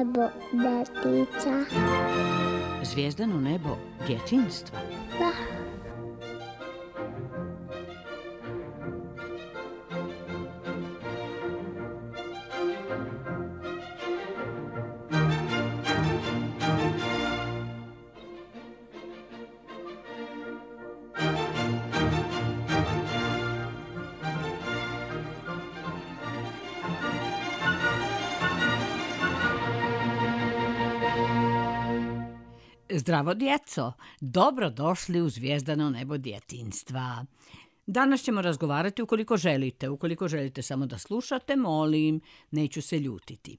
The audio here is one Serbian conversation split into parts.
nebo detica. Zvijezdano nebo djetinjstva. Da. Zdravo djeco, dobrodošli u Zvijezdano nebo djetinjstva. Danas ćemo razgovarati ukoliko želite samo da slušate, molim, neću se ljutiti.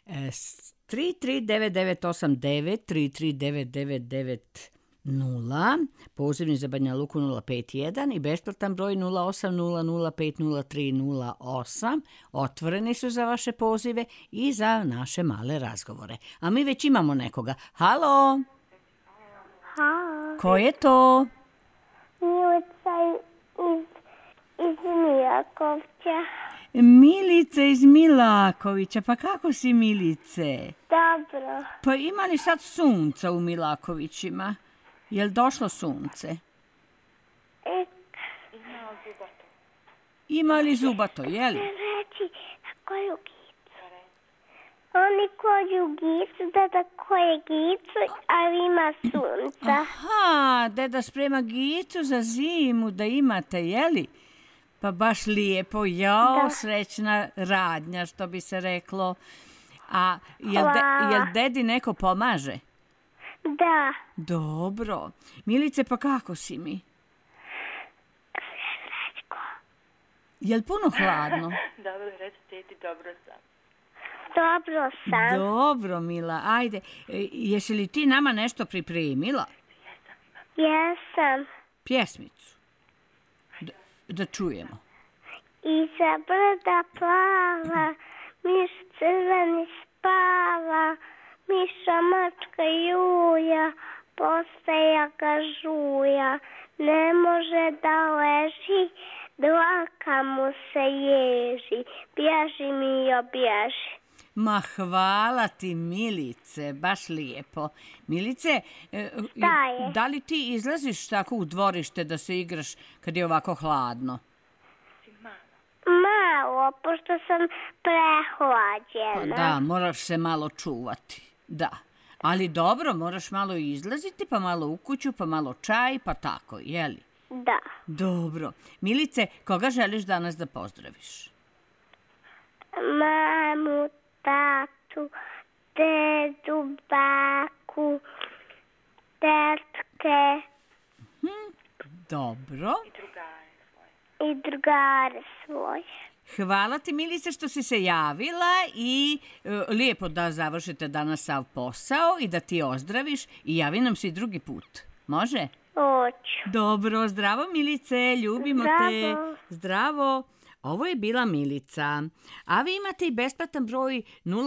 339989, 339990, pozivni za Banja Luku 051 i besplatan broj 0800503038. Otvoreni su za vaše pozive i za naše male razgovore. A mi već imamo nekoga. Halo! Ko je to? Milica iz Milakovća. Milica iz Milakovića. Pa kako si, Milice? Dobro. Pa ima li sad sunca u Milakovićima? Je li došlo sunce? Ima li zubato, je li? Reći na koju gicu? Oni koju gicu, deda koje gicu, ali ima sunca. Aha, deda sprema gicu za zimu da imate, je li? Pa baš lijepo, jao, srećna radnja, što bi se reklo. A jel dedi neko pomaže? Da. Dobro. Milice, pa kako si mi? Jel puno hladno? Dobro, reći teti, dobro sam. Dobro sam. Dobro, Mila, ajde. Jesi li ti nama nešto pripremila? Jesam. Pjesmicu. Da čujemo. Iza brda plava, miš crveni spava, miša mačka juja, postaja ga žuja, ne može da leži, dlaka mu se ježi, bježi Mio, bježi. Ma hvala ti, Milice, baš lijepo. Milice, da li ti izlaziš tako u dvorište da se igraš kad je ovako hladno? Malo, pošto sam prehlađena. Pa da, moraš se malo čuvati, da. Ali dobro, moraš malo izlaziti, pa malo u kuću, pa malo čaj, pa tako, jeli? Da. Dobro. Milice, koga želiš danas da pozdraviš? Mamu, tatu, dedu, baku, tetke. Dobro. I drugare svoje. Hvala ti, Milice, što si se javila i lijepo da završite danas sav posao i da ti ozdraviš i javi nam se drugi put. Može? Hoću. Dobro, zdravo, Milice, ljubimo te. Zdravo. Ovo je bila Milica. A vi imate i besplatan broj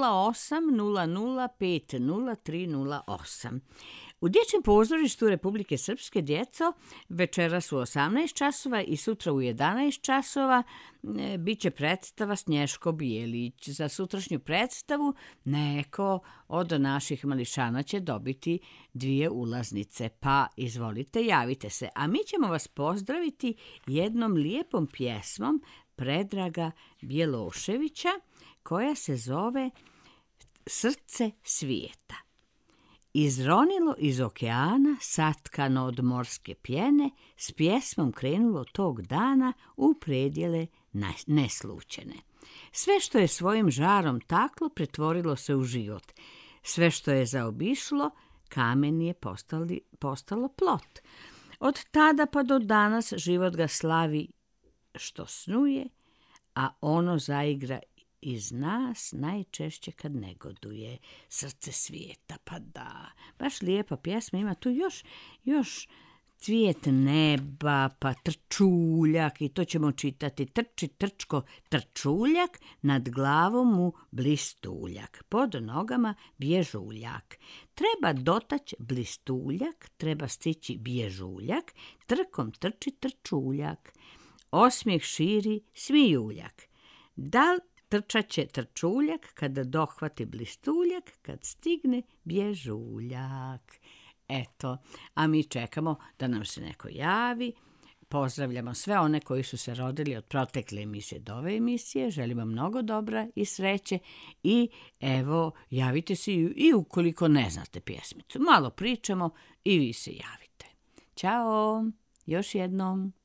0800503038. U Dječjem pozorištu Republike Srpske, djeco, večeras u 18 časova i sutra u 11 časova bit će predstava Snješko Bijelić. Za sutrašnju predstavu neko od naših mališana će dobiti 2 ulaznice. Pa izvolite, javite se. A mi ćemo vas pozdraviti jednom lijepom pjesmom Predraga Bjeloševića koja se zove Srce svijeta. Izronilo iz okeana, satkano od morske pjene, s pjesmom krenulo tog dana u predjele neslučene. Sve što je svojim žarom taklo, pretvorilo se u život. Sve što je zaobišlo, kamen je postalo plot. Od tada pa do danas život ga slavi što snuje, a ono zaigra iz nas najčešće kad negoduje. Srce svijeta, pa da. Baš lijepa pjesma, ima tu još cvijet neba, pa trčuljak, i to ćemo čitati. Trči, trčko, trčuljak, nad glavom mu blistuljak, pod nogama bježuljak. Treba dotać blistuljak, treba stići bježuljak, trkom trči trčuljak. Osmijeh širi smijuljak. Da Trčaće trčuljak, kada dohvati blistuljak, kad stigne bježuljak. Eto, a mi čekamo da nam se neko javi. Pozdravljamo sve one koji su se rodili od protekle emisije do ove emisije. Želimo mnogo dobra i sreće. I evo, javite se i ukoliko ne znate pjesmicu. Malo pričamo i vi se javite. Ćao, još jednom.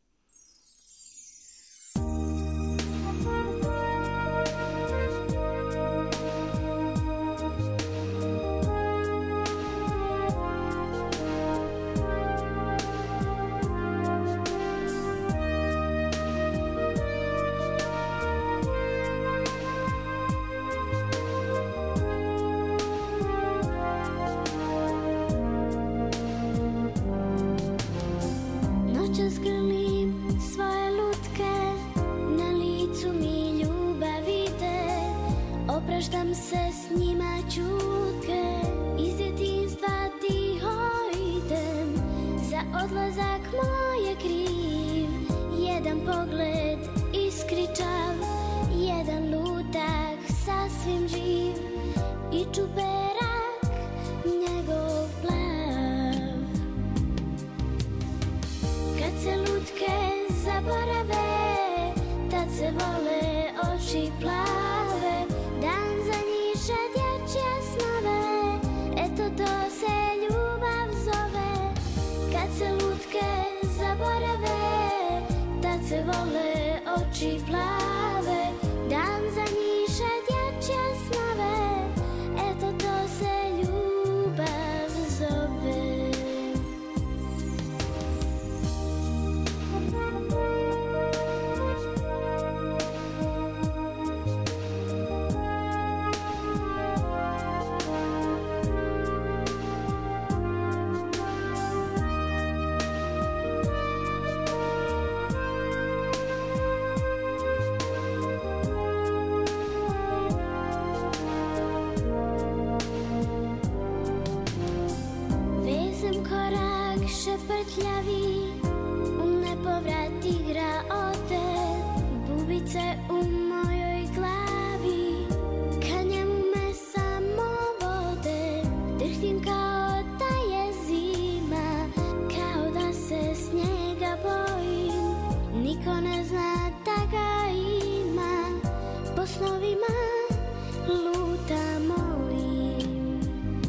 Opraštam se s njima čutke, iz djetinjstva tiho idem, za odlazak moj je kriv, jedan pogled iskričav, jedan lutak sasvim živ i čuperak njegov plav. Kad se lutke zaborave, tad se vole oči plave, dan zanjiše dječje snove, eto to se ljubav zove. Kad se lutke zaborave, tad se vole oči plave, dan zanjiše dječje snove, eto to se ljubav zove. Šeprtljavi, u nepovrat igra ode, bubice u mojoj glavi, ka njemu me samo vode, drhtim kao da je zima, kao da se snijega bojim, niko ne zna da ga ima, po snovima luta mojim.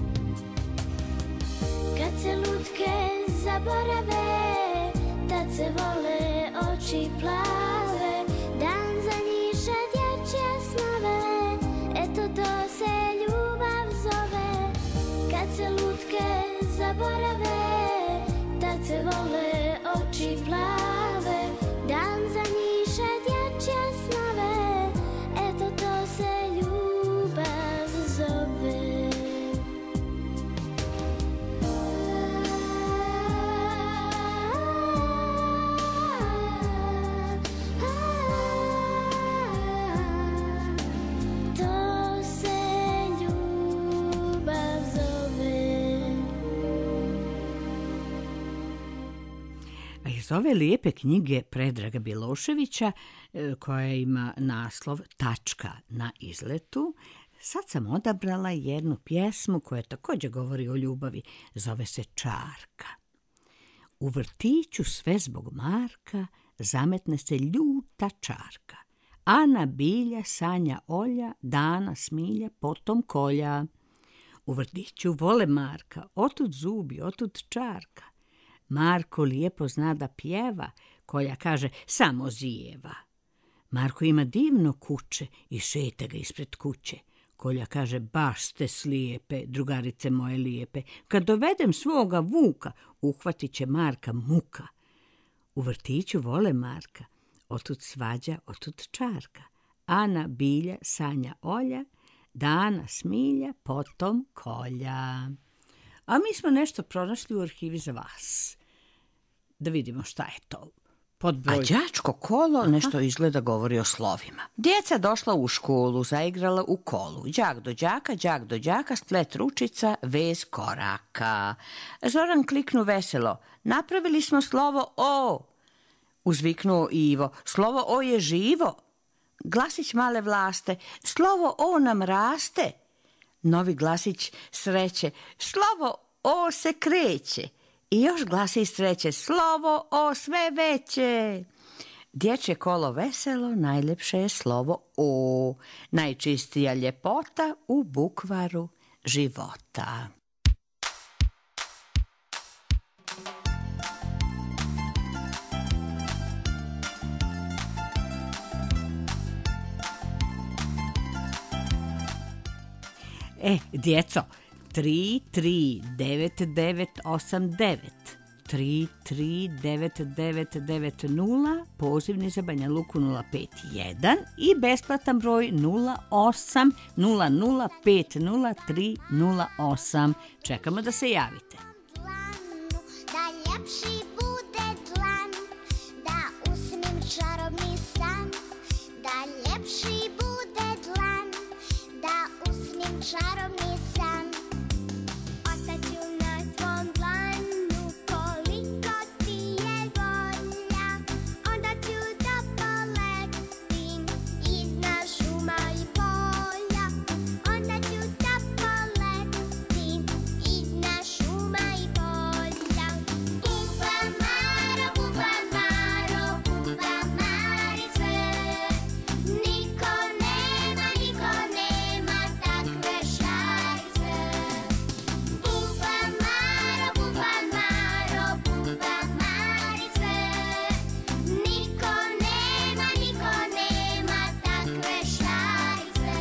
Kad se lutke zaborave, tad se vole oči plave, dan zanjiše dječje snove, eto to se ljubav zove. Kad se lutke zaborave, tad se vole oči plave, dan zanjiše dječje snove, eto to se ljubav zove. Iz ove lijepe knjige Predraga Biloševića, koja ima naslov Tačka na izletu, sad sam odabrala jednu pjesmu koja također govori o ljubavi. Zove se Čarka. U vrtiću sve zbog Marka zametne se ljuta čarka. Ana bilja, Sanja olja, Dana smilja, potom kolja. U vrtiću vole Marka, otud zubi, otud čarka. Marko lijepo zna da pjeva, Kolja kaže samo zijeva. Marko ima divno kuće i šeta ga ispred kuće. Kolja kaže baš ste slijepe, drugarice moje lijepe. Kad dovedem svoga vuka, uhvatit će Marka muka. U vrtiću vole Marka, otud svađa, otud čarka. Ana bilja, Sanja olja, Dana smilja, potom kolja. A mi smo nešto pronašli u arhivi za vas. Da vidimo šta je to. A đačko kolo nešto izgleda govori o slovima. Djeca došla u školu, zaigrala u kolu. Đak do đaka, splet ručica, vez koraka. Zoran kliknu veselo. Napravili smo slovo O. Uzviknuo Ivo. Slovo O je živo. glasić male vlaste, slovo O nam raste. Novi glasić sreće, slovo O se kreće. I još glasić sreće, slovo O sve veće. Dječje kolo veselo, najljepše je slovo O. Najčistija ljepota u bukvaru života. Djeco, 339989 339990, pozivni za Banja Luku 051 i besplatan broj 08 00503008. Čekamo da se javite. Da ljepši bude dlan, da usnim čarobni san, da ljepši bude dlan, da usnim čarobni san. Ostaću na tvom dlanu koliko ti je volja, onda ću da poletim iznad šuma i polja, onda ću da poletim iznad šuma i polja. Buba Maro, Buba Maro, Buba Marice, niko nema takve šarice. Buba Maro, Buba Maro, Buba Marice, niko nema takve šarice.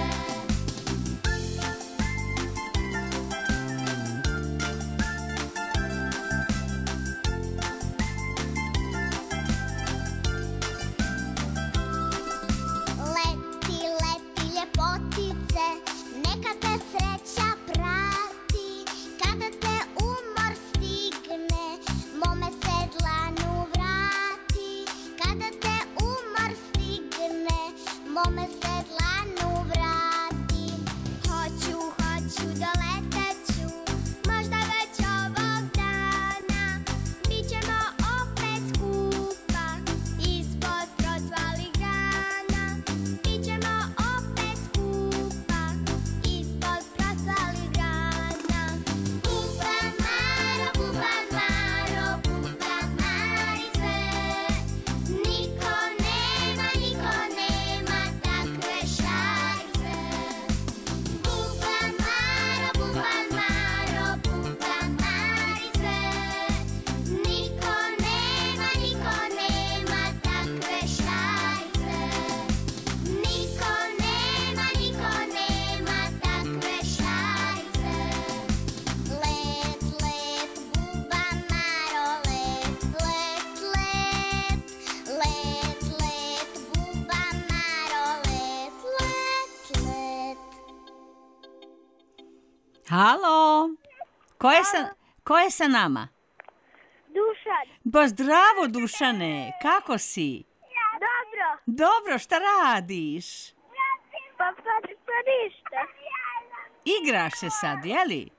Leti, leti ljepotice, neka te sreća prati. Kada te umor stigne, mome se dlanu vrati. Kada te umor stigne, mome se dlanu vrati. Hoću, doleteću, možda već ovog dana. Bićemo opet skupa, ispod procvalih grana. Bićemo opet skupa, ispod procvalih grana. Buba Maro, Buba Maro, Buba Marice, niko nema takve šarice. Buba Maro, Buba Maro, Buba Marice, niko nema takve šarice. Niko nema takve šarice. Let, let, Buba Maro, let, let, let. Let, let, Buba Maro, let, let, let. Halo, ko je sa nama? Dušan, Ba zdravo, Dušane, kako si? dobro, Dobro, šta radiš? pa ništa. Igraš se sad, jeli?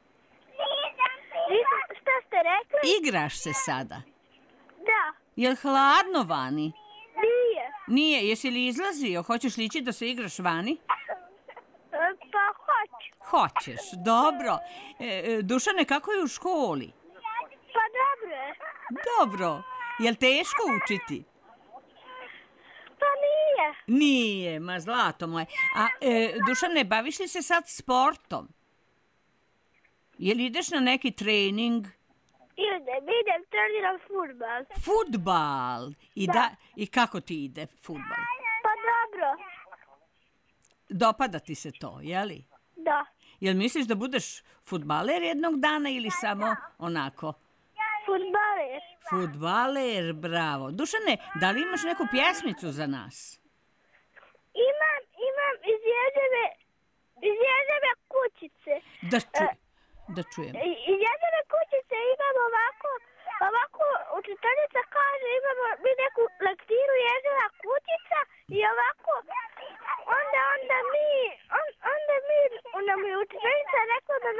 Šta ste rekli? Igraš se sada. Da, Jel hladno vani? nije. Nije, jesi li izlazio? Hoćeš li ići da se igraš vani? Pa hoću. Hoćeš, dobro. Dušane, kako je u školi? Pa dobro je. Dobro. Jel teško učiti? Pa nije. Nije, ma zlato moje. A Dušane, baviš li se sad sportom? Jel ideš na neki trening? Idem, treniram fudbal. Fudbal. I kako ti ide fudbal? Pa dobro. Dopada ti se to, jeli? Da. Jel misliš da budeš fudbaler jednog dana ili samo onako? Fudbaler. Fudbaler, bravo. Dušane, da li imaš neku pjesmicu za nas? Imam iz Ježeve kućice. Da čujem. Iz Ježeve kućice imam ovako učiteljica kaže imamo mi neku lektiru Ježeva kućica i ovako onda nam je učiteljica rekla da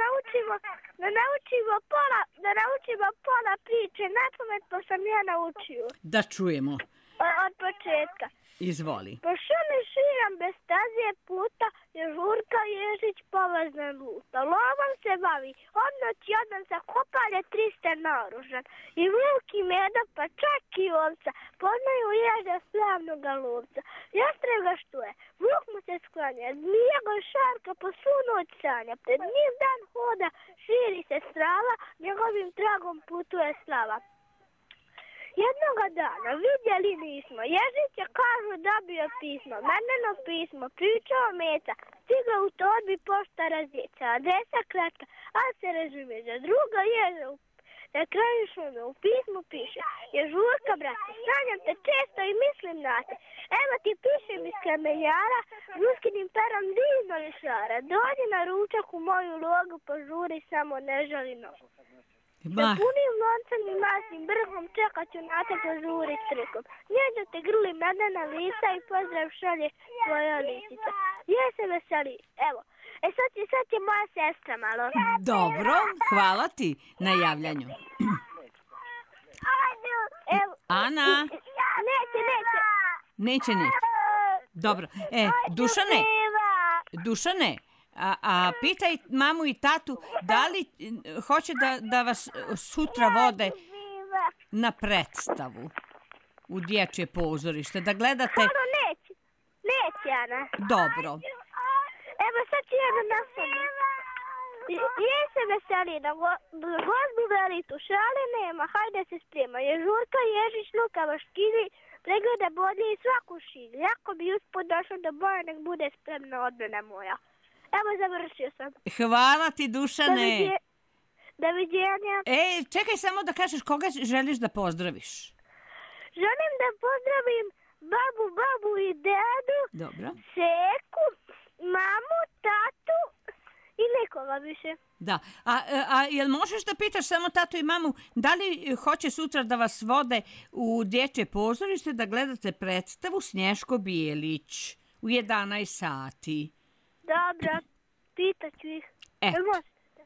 naučimo pola priče napamet, pa sam ja naučio. Da čujemo. od početka. Izvoli. Po šumi širam bez stazije puta, je Žurka Ježić povazna luta. Lovom se bavi, od noći odmah za kopalje 300 naoružan. I vuk i meda, pa čak i ovca, poznaju ježa slavnoga lovca. Jastreb ga štuje, vuk mu se sklanja, zmija ga šarka po svu noć sanja. Pred njim dan hoda, širi se strava, njegovim tragom putuje slava. Jednoga dana vidjeli nismo, Ježića kažu dobio pismo, Merneno pismo, pričao Meca, stigla u torbi pošta razjeca, adresa kratka, a se razume za druga ježa. Na kraju šume u pismu piše, je Žurka, brate, sanjam te često i mislim na te. Evo ti pišem iz kamenjara, ruskinim perom divno lišara. Dođi na ručak u moju logu, požuri, samo ne žali nogu. Sa punim loncem i masnim brhom čekat ću na te, požuri s trikom. Njeđo te grli medena lica i pozdrav šalje tvoja lisica. Je se veseli, evo. Sad će moja sestra malo. Dobro, hvala ti na javljanju. Evo. Ana? Neće. Dobro, Dušane, a pitaj mamu i tatu da li hoće da vas sutra vode na predstavu u dječje pozorište, da gledate... Neće, Ana. Dobro. Evo sad ću ja da nastavim. Je se veseli da gozbu velitu, šale nema, hajde se sprema. Je Žurka Ježić lukava škili, pregleda bodlje i svaku šilju. Jako bi uspod došao do boja, nek bude spremna odbrana moja. Evo, završio sam. Hvala ti, Dušane. Doviđenja. Čekaj samo da kažeš koga želiš da pozdraviš. Želim da pozdravim babu i dedu, Dobro. Seku, mamu, tatu i nikoga više. Da, a jel možeš da pitaš samo tatu i mamu da li hoće sutra da vas vode u dječje pozorište da gledate predstavu Snješko Bijelić u 11 sati? Dobro, pitat ću ih. Jel možete?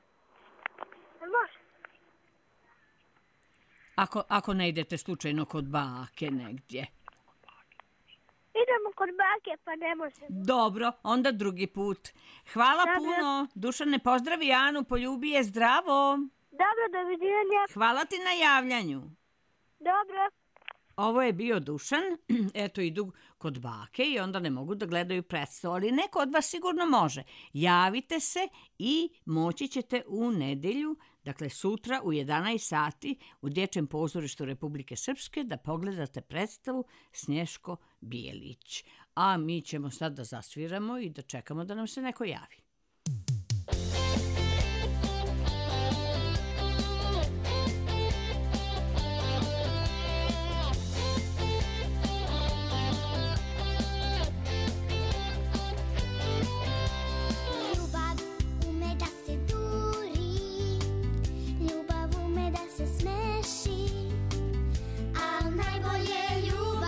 Ako ne idete slučajno kod bake negdje. Idemo kod bake, pa ne možemo. Dobro, onda drugi put. Hvala puno. Dušane, pozdravi Anu, poljubi je, zdravo. Dobro, doviđenja. Hvala ti na javljanju. Dobro. Ovo je bio Dušan, eto idu kod bake i onda ne mogu da gledaju predstavu, ali neko od vas sigurno može. Javite se i moći ćete u nedelju, dakle sutra u 11 sati u Dječjem pozorištu Republike Srpske da pogledate predstavu Snješko Bijelić. A mi ćemo sad da zasviramo i da čekamo da nam se neko javi.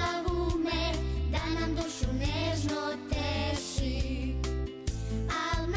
Al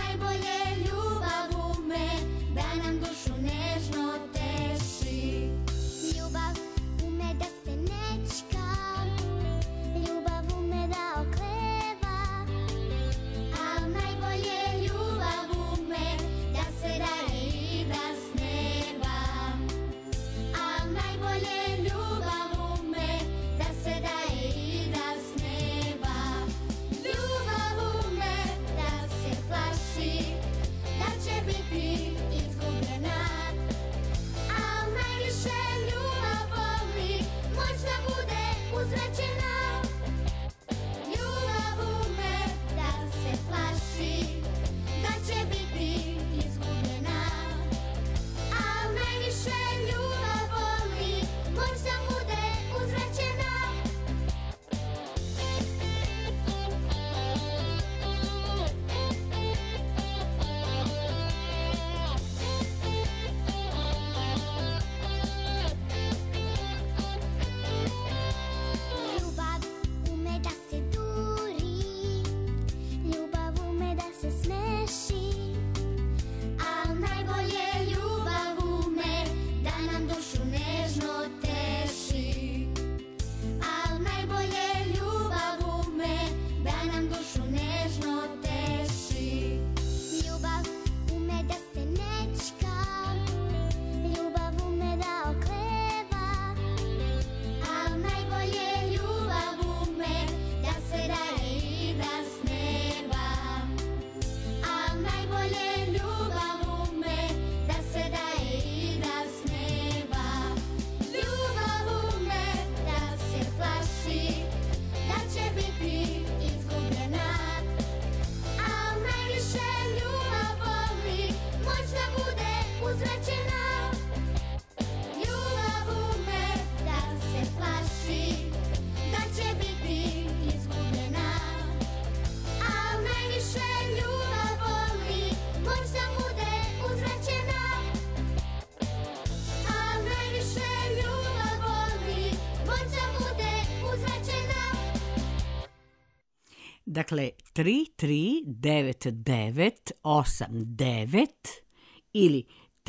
Dakle, 339989 ili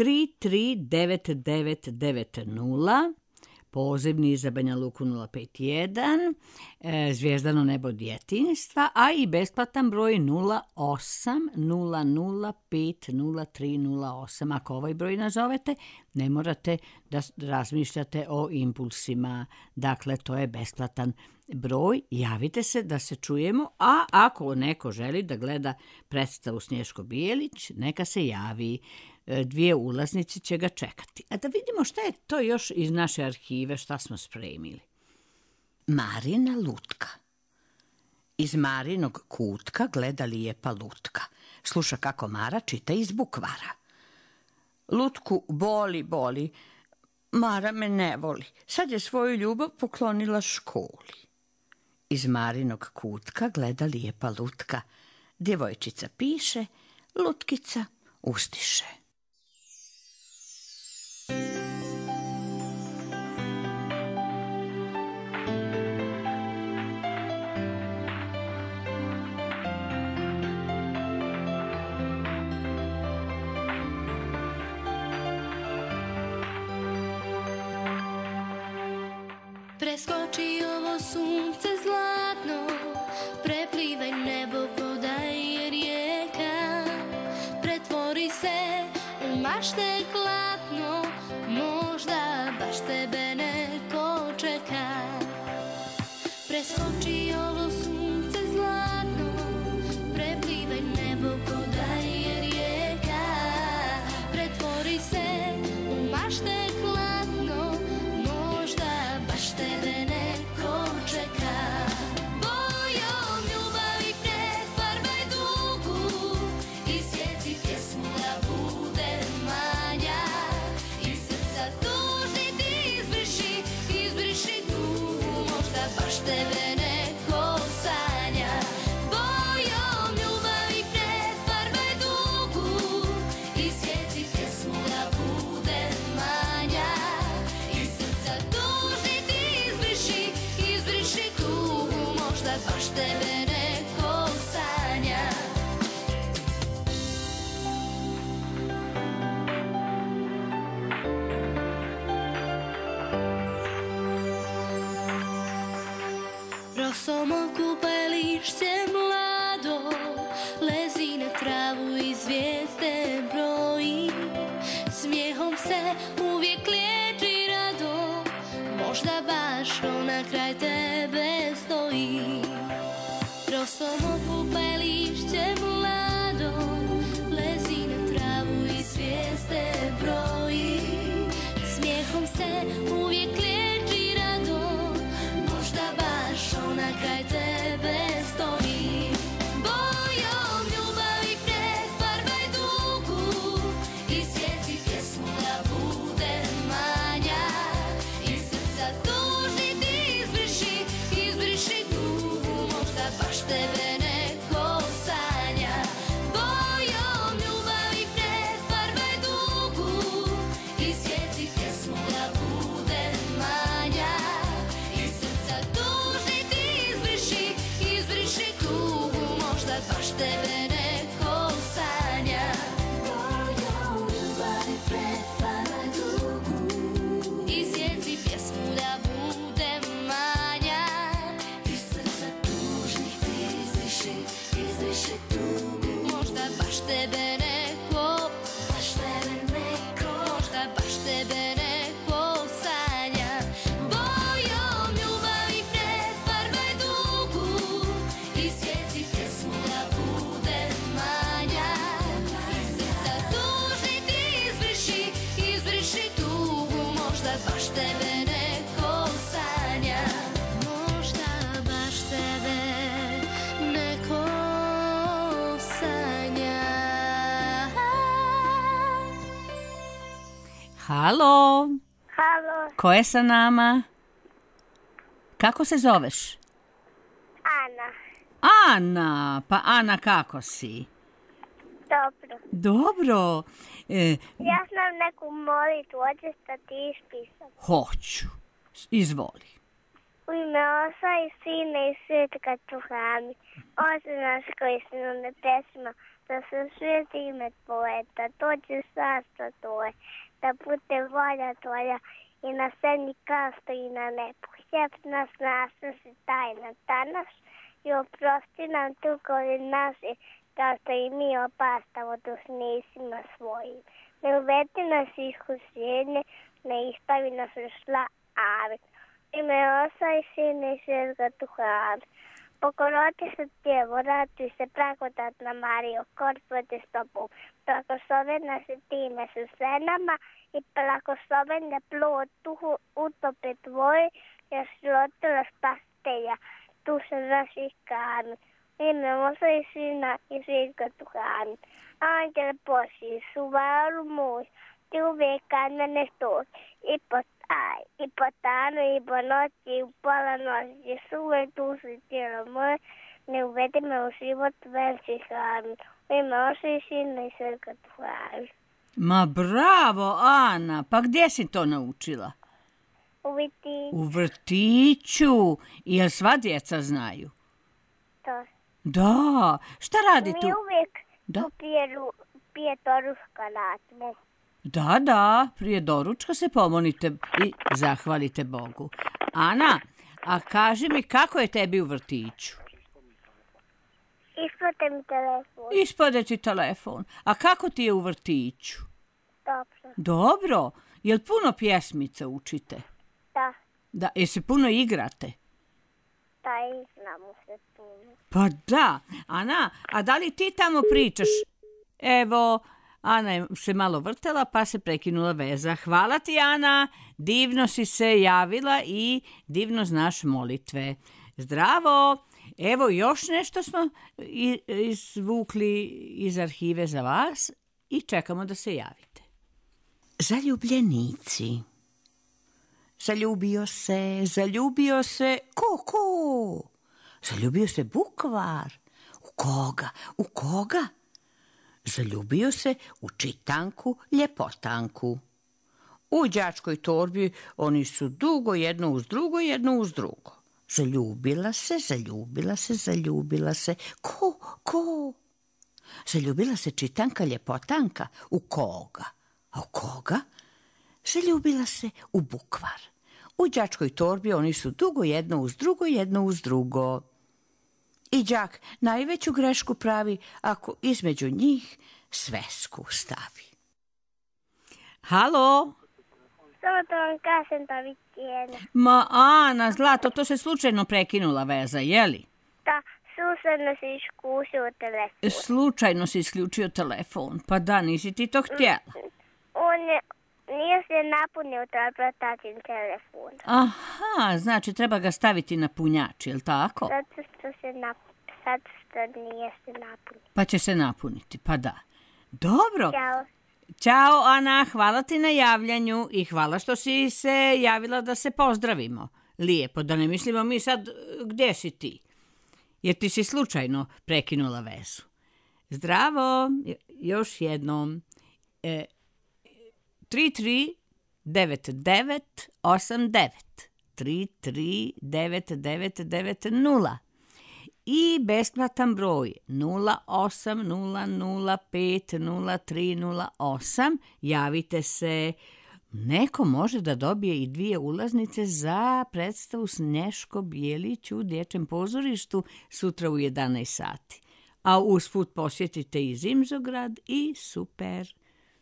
339990, pozivni za Banja Luku 051, Zvijezdano nebo djetinjstva, a i besplatan broj 0800500308. Ako ovaj broj nazovete, ne morate da razmišljate o impulsima. Dakle, to je besplatan broj. Javite se da se čujemo, a ako neko želi da gleda predstavu Snješko Bijelić, neka se javi. 2 ulaznice će ga čekati. A da vidimo šta je to još iz naše arhive, šta smo spremili. Marina lutka. Iz Marinog kutka gleda lijepa lutka. Sluša kako Mara čita iz bukvara. Lutku boli, Mara me ne voli. Sad je svoju ljubav poklonila školi. Iz Marinog kutka gleda lijepa lutka. Djevojčica piše, lutkica ustiše. Preskoči ovo sunce zlatno, preplivaj nebo koda je rijeka, pretvori se u mašte klatno, možda baš tebe neko čeka. Preskoči ovo sunce zlatno, preplivaj nebo koda je rijeka, pretvori se u mašte klatno, možda baš tebe neko čeka. Bojom ljubavi prefarbaj dugu i sjeci pjesmu da bude manja. Iz srca tužni ti izbriši tugu, možda baš tebe neko sanja. Bojom ljubavi prefarbaj dugu i sjeci pjesmu da bude manja. Iz srca tužni ti izbriši tugu, možda baš tebe neko sanja. Rosom okupališće mlado, lezi na travu i zvijezde broji, smijehom se uvijek liječi rado, možda baš ona kraj tebe stoji. Rosom okupališće mlado, lezi na travu i zvijezde broji, smijehom se uvijek liječi rado, možda baš ona kraj tebe stoji. Bojom ljubavi prefarbaj dugu i sjeci pjesmu da bude manja. Iz srca tužni ti izbriši tugu, možda baš tebe neko sanja. Bojom ljubavi prefarbaj dugu i sjeci pjesmu da bude manja. Iz srca tužni ti izbriši tugu, možda baš tebe neko sanja. Bojom ljubavi prefarbaj dugu i sjeci pjesmu da bude manja. Iz srca tužnih ti izbriši tugu, možda baš tebe neko, možda baš tebe neko sanja. Bojom ljubavi prefarbaj dugu i sjeci pjesmu da bude manja. Iz srca tužnih ti izbriši tugu, možda baš tebe neko sanja. Možda baš tebe neko sanja. Halo, Halo, ko je sa nama? Kako se zoveš? Ana. Ana, pa Ana kako si? Dobro. Dobro, Ja znam neku molitvu, hoćeš da ti ispisam. hoću, izvoli. U ime Oca i Sina i Svetoga Duha. Amin. Oče naš koji si na nebesima, da se sveti ime Tvoje, da dođe carstvo Tvoje, da bude volja Tvoja i na zemlji kao što i na nebu. Hljeb nas nasnosi daj nam danas i oprosti nam dugove naše, kao što i mi opraštamo dužnicima svojim. Ne uvedi nas u iskušenje, ne ispavi nas u zla. Amin. Ime Oca i Sina i Svetoga Duha. Amin. Bogorodi se Djevo, raduj se, blagodatna Marijo, Gospod je s tobom. Blagoslovena si ti među ženama i blagosloven je plod duhu utrobe tvoje, jer si rodila spasitelja duše naših. Amin. Ime Oca i Sina i Svetoga Duha. Amin. Anđele Božji, čuvaru moj, ti uvijek kad mene stoji i po danu i po noći i u pola noći, suve dušu i tijelo moje, ne uvedi me u život većih. Amin. U ime Oca i Sina i Svetoga Duha. Amin. Ma bravo, Ana, pa gdje si to naučila? U vrtiću. I jel sva djeca znaju? To. Da, šta radi tu? Mi uvijek pije doručka radimo. Da, prije doručka se pomolite i zahvalite Bogu. Ana, a kaži mi kako je tebi u vrtiću? Ispade mi telefon. Ispade ti telefon. A kako ti je u vrtiću? Dobro. Dobro. Jel puno pjesmica učite? Da, jel se puno igrate? Da, igramo se puno. Pa da. Ana, a da li ti tamo pričaš? Evo, Ana je se malo vrtela pa se prekinula veza. Hvala ti, Ana. Divno si se javila i divno znaš molitve. Zdravo. Evo još nešto smo izvukli iz arhive za vas i čekamo da se javite. Zaljubljenici. Zaljubio se ko? Zaljubio se bukvar. U koga? Zaljubio se u čitanku ljepotanku. U đačkoj torbi oni su dugo jedno uz drugo. Zaljubila se. Ko? Zaljubila se čitanka ljepotanka. U koga? Zaljubila se u bukvar. U đačkoj torbi oni su dugo jedno uz drugo. I đak najveću grešku pravi ako između njih svesku stavi. Halo? Samo to vam kažem da vi cijene. Ma Ana, zlato, to se slučajno prekinula veza, jeli? Da, slučajno si isključio telefon. Slučajno si isključio telefon, pa da, nisi ti to htjela. Nije se napunio tatin telefon. Aha, znači treba ga staviti na punjač, je li tako? Sad što nije se napunio. Pa će se napuniti, pa da. Dobro. Ćao. Ćao, Ana, hvala ti na javljanju i hvala što si se javila da se pozdravimo. Lijepo, da ne mislimo mi sad gdje si ti, jer ti si slučajno prekinula vezu. Zdravo, još jednom. 339989 339990 i besplatan broj 0800503008. Javite se. Neko može da dobije i 2 ulaznice za predstavu Snješko Bijelić u Dječjem pozorištu sutra u 11 sati. A usput posjetite i Zimzograd i super.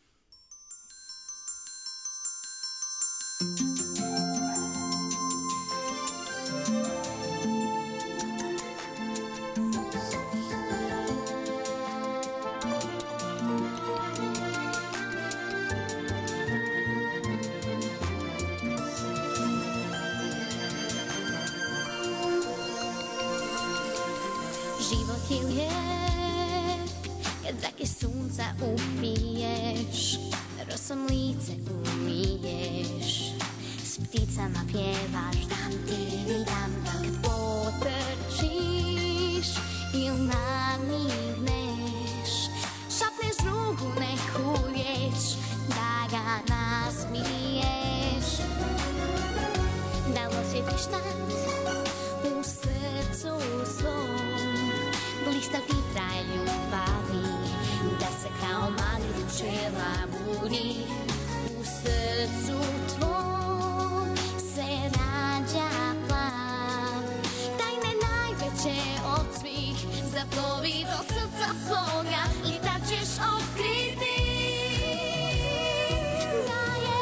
Život je lijep kad zrake sunca upiješ, rosom lice umiješ, s pticama pjevaš dam ti dam, kad potrčiš ili namigneš, šapneš drugu neku riječ da ga nasmiješ, da osjetiš tad traj ljubavi, da se kao mali pčela budi u srcu tvom se rađa plan. Tajne najveće od svih zaplovi do srca svoga i tad ćeš otkriti da je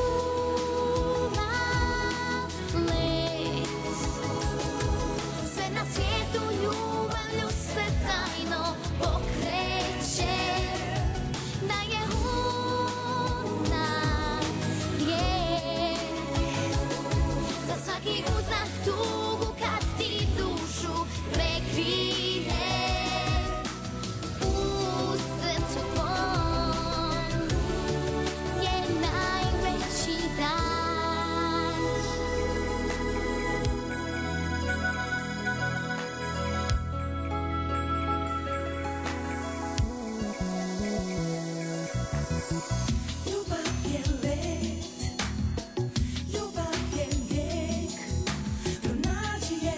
ljubav let. Sve na svijetu ljubavlju se tajno pokreće, da je ona riječ. Za svaki uzdah tugu kad ti dušu prekrije, u srcu tvom je najveći dan. Ljubav je let, ljubav je lijek, pronađi je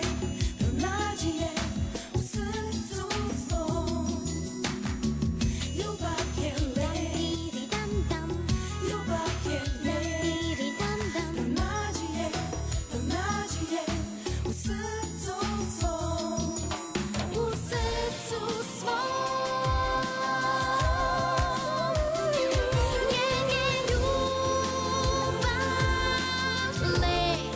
u srcu svom. Ljubav je let, ljubav je lijek, pronađi je u srcu svom. U srcu svom. Njen je ljubav let,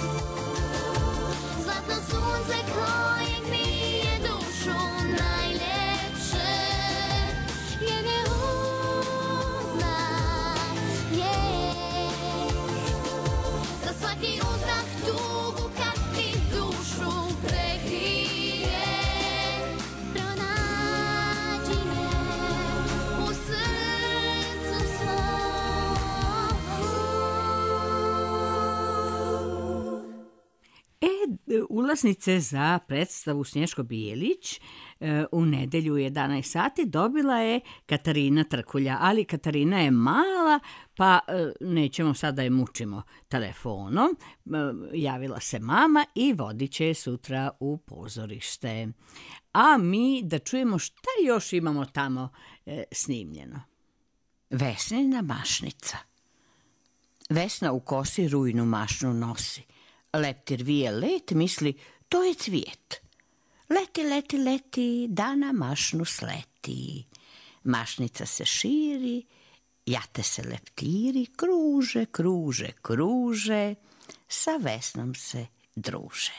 zlatno sunce koje grije dušu najljepše. Njen je ona riječ, za svaki uzdah tugu kad ti dušu prekrije, pronađi je u srcu svom. Ulaznice za predstavu Snješko Bijelić u nedelju u 11 sati dobila je Katarina Trkulja, ali Katarina je mala, pa nećemo sada je mučimo telefonom. Javila se mama i vodit će je sutra u pozorište. A mi da čujemo šta još imamo tamo snimljeno. Vesnina mašnica. Vesna u kosi rujnu mašnu nosi. Leptir vije let, misli, to je cvijet. Leti, leti, leti, da na mašnu sleti. Mašnica se širi, jate se leptiri, kruže, kruže, kruže, sa Vesnom se druže.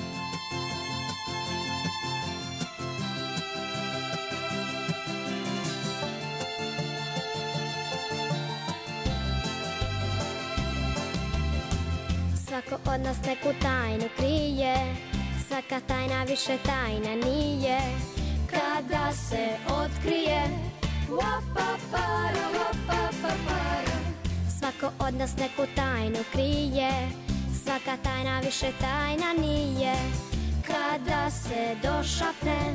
Svako od nas neku tajnu krije, svaka tajna više tajna nije. Kada se otkrije, svako od nas neku tajnu krije, svaka tajna više tajna nije. Kada se došapne,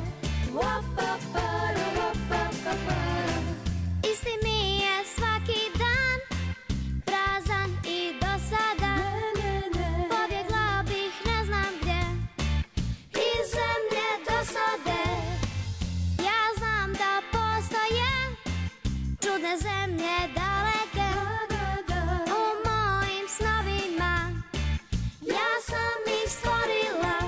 isti mi je svaki dan, prazan i dosadan. Pobjegla bih ne znam gdje, iz zemlje dosade. Ja znam da postoje čudne zemlje daleke, u mojim snovima ja sam ih stvorila.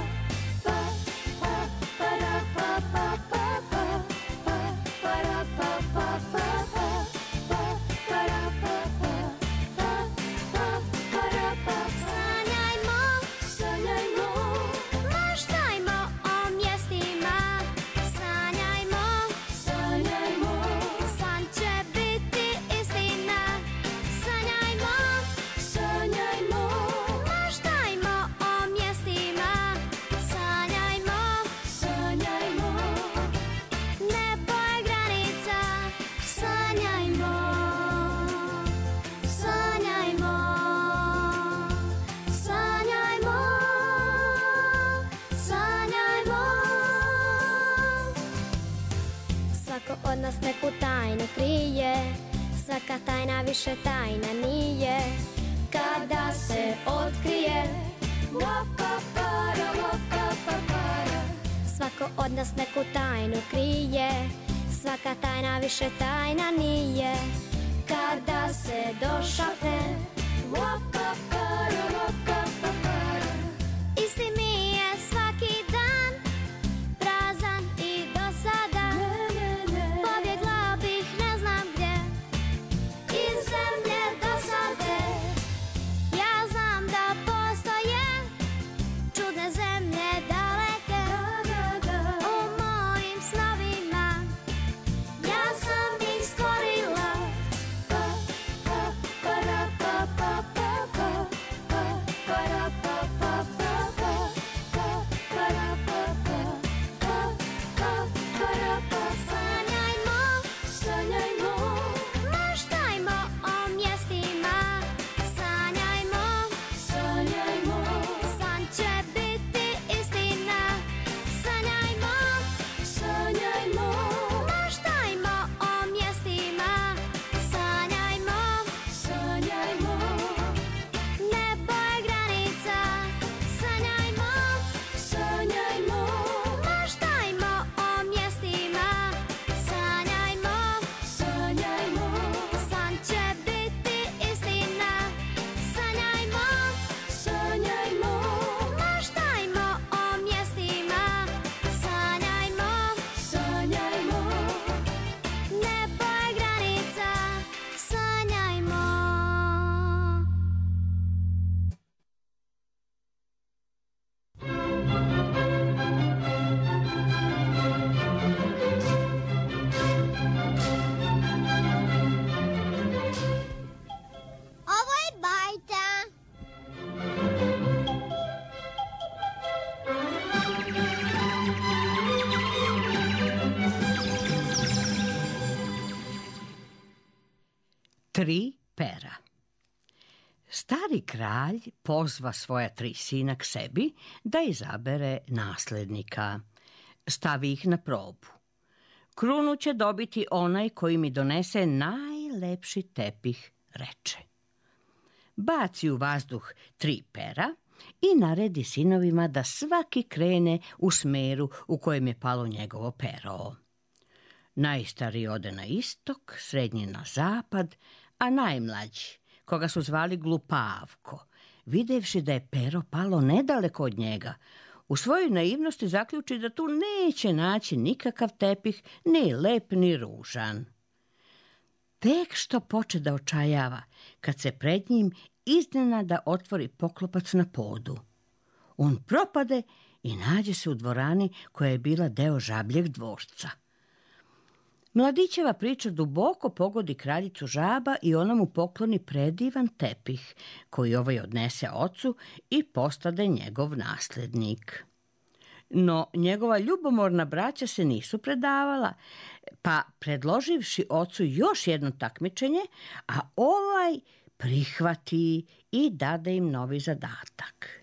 Od nas neku tajnu krije, svaka tajna više tajna nije. Kada se otkrije, svako od nas neku tajnu krije, svaka tajna više tajna nije. Kada se došapne, isti mi je svaki dan, prazan i dosadan. Pobjegla bih ne znam gdje, iz zemlje dosade. Ja znam da postoje čudne zemlje daleke, u mojim snovima ja sam ih stvorila. Sanjajmo, maštajmo o mjestima, sanjajmo, san će biti istina. Sanjajmo, maštajmo o mjestima, sanjajmo, nebo je granica. Sanjajmo, maštajmo o mjestima, sanjajmo, san će biti istina. Sanjajmo, maštajmo o mjestima, sanjajmo, nebo je granica. Sanjajmo. Ovo je bajta. Tri pera. Stari kralj pozva svoja 3 sina k sebi da izabere naslednika. Stavi ih na probu. Krunu će dobiti onaj koji mi donese najlepši tepih, reče. Baci u vazduh 3 pera i naredi sinovima da svaki krene u smeru u kojem je palo njegovo pero. Najstariji ode na istok, srednji na zapad, a najmlađi, koga su zvali Glupavko, videvši da je pero palo nedaleko od njega, u svojoj naivnosti zaključi da tu neće naći nikakav tepih, ni lep, ni ružan. Tek što poče da očajava, kad se pred njim iznenada otvori poklopac na podu. On propade i nađe se u dvorani koja je bila deo žabljeg dvorca. Mladićeva priča duboko pogodi kraljicu žaba i ona mu pokloni predivan tepih, koji ovaj odnese ocu i postade njegov naslednik. No, njegova ljubomorna braća se nisu predavala, pa predloživši ocu još jedno takmičenje, a ovaj prihvati i dade im novi zadatak.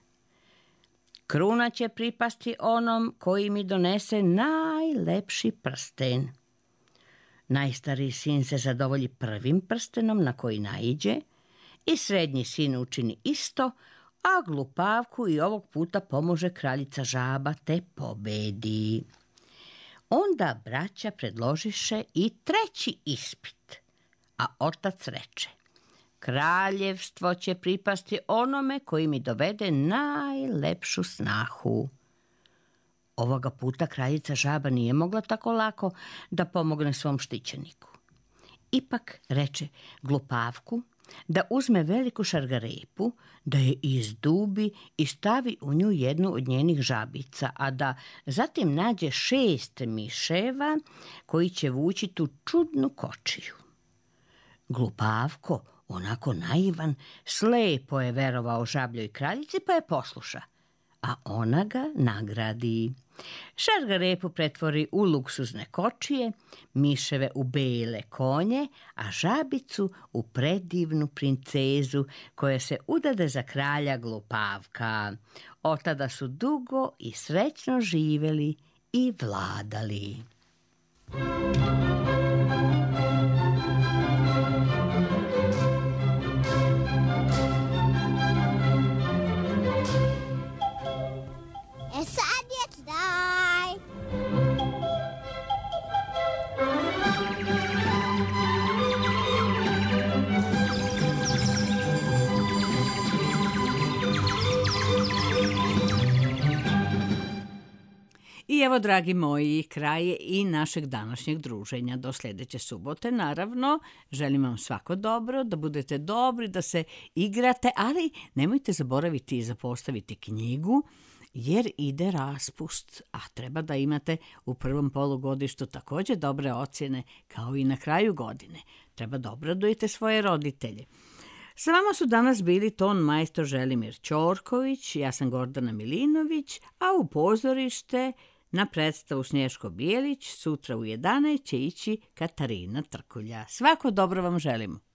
Kruna će pripasti onom koji mi donese najlepši prsten. Najstariji sin se zadovolji prvim prstenom na koji naiđe i srednji sin učini isto, a Glupavku i ovog puta pomože kraljica žaba te pobedi. Onda braća predložiše i 3. ispit, a otac reče: kraljevstvo će pripasti onome koji mi dovede najlepšu snahu. Ovoga puta kraljica žaba nije mogla tako lako da pomogne svom štićeniku. Ipak reče Glupavku da uzme veliku šargarepu, da je izdubi i stavi u nju jednu od njenih žabica, a da zatim nađe 6 miševa koji će vući tu čudnu kočiju. Glupavko, onako naivan, slepo je verovao žabljoj kraljici pa je posluša, a ona ga nagradi. Šargarepu pretvori u luksuzne kočije, miševe u bele konje, a žabicu u predivnu princezu koja se udade za kralja Glupavka. Od tada su dugo i srećno živeli i vladali. Sad je kraj. evo, dragi moji, kraj je i našeg današnjeg druženja. Do sljedeće subote, naravno, želim vam svako dobro, da budete dobri, da se igrate, ali nemojte zaboraviti i zapostaviti knjigu, jer ide raspust, a treba da imate u prvom polugodištu također dobre ocjene, kao i na kraju godine. Treba da obradujete svoje roditelje. Sa vama su danas bili ton majstor Želimir Ćorković, ja sam Gordana Milinović, a u pozorište na predstavu Snješko Bijelić sutra u 11 će ići Katarina Trkulja. Svako dobro vam želimo.